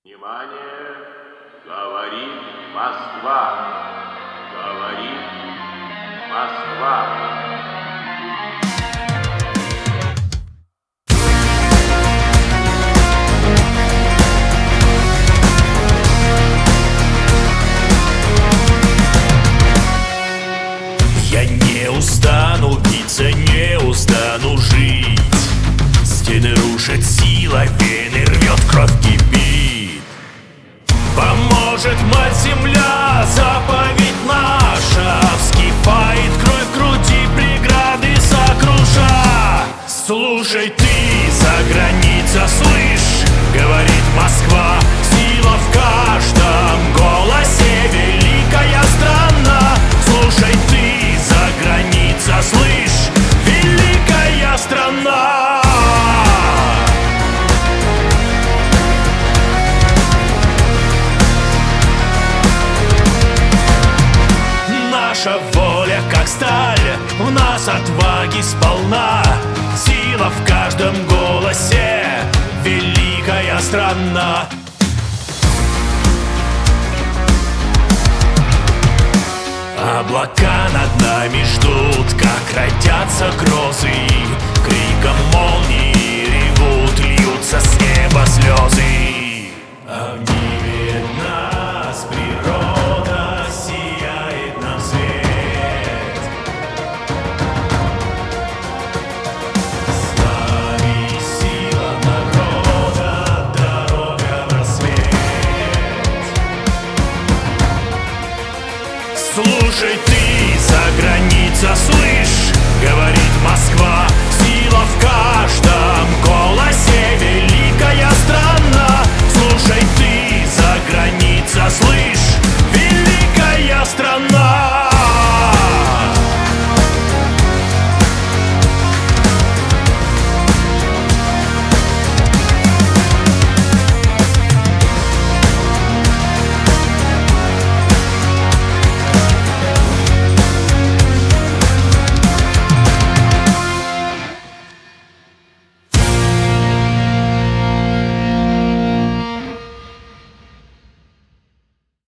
Внимание! Говорит Москва! Говорит Москва! Я не устану биться, не устану жить. Стены рушит сила, вены рвет, кровь кипит. Поможет мать-земля, заповедь наша. Вскипает кровь в груди, преграды сокруша. Слушай ты, за граница, слышь, говорит Москва. Сила в каждом голосе, великая страна. Слушай ты, за граница, слышь, великая страна. Наша воля как сталь, в нас отваги сполна. Сила в каждом голосе, великая страна. Облака над нами ждут, как родятся грозы. Криком молнии ревут, льются с неба слезы.